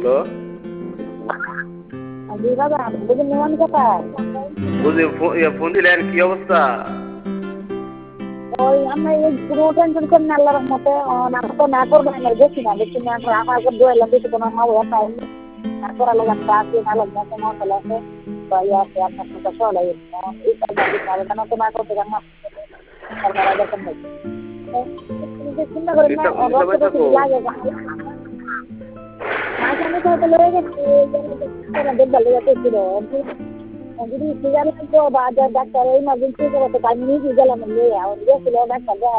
Hello. জি বাবা, বুঝি নোমান কোথায়? বুঝি ফোন দিলেন, কি অবস্থা? ওই আমরা এই কোনো টেনশন করেন না, আল্লাহর রহমতে আমরা তো না করবো না, গেছি না দেখছি না, আমাকে দোয়াইলাম বেশি কোনো হওয়া পাইনি। তারপর আলো গাছটা আছে, আলো গাছে মশলা আছে, ইয়ে আছে, আপনার সাথে সলাই এই কাজটা দিতে হবে, কেন তো না করতে কেন সরকার দেখেন নাই। চিন্তা করেন না, লিসা রক্ত ভাই টক্ত থাকো। লাগে মাঝে আমি হয়তো লয়ে গেছি, দেখবার লেগে ছিল যদি সিগারেট বা ডাক্তার ইমার্জেন্সি করে তো আমি নিজে গেলাম, গেছিল ডাক্তার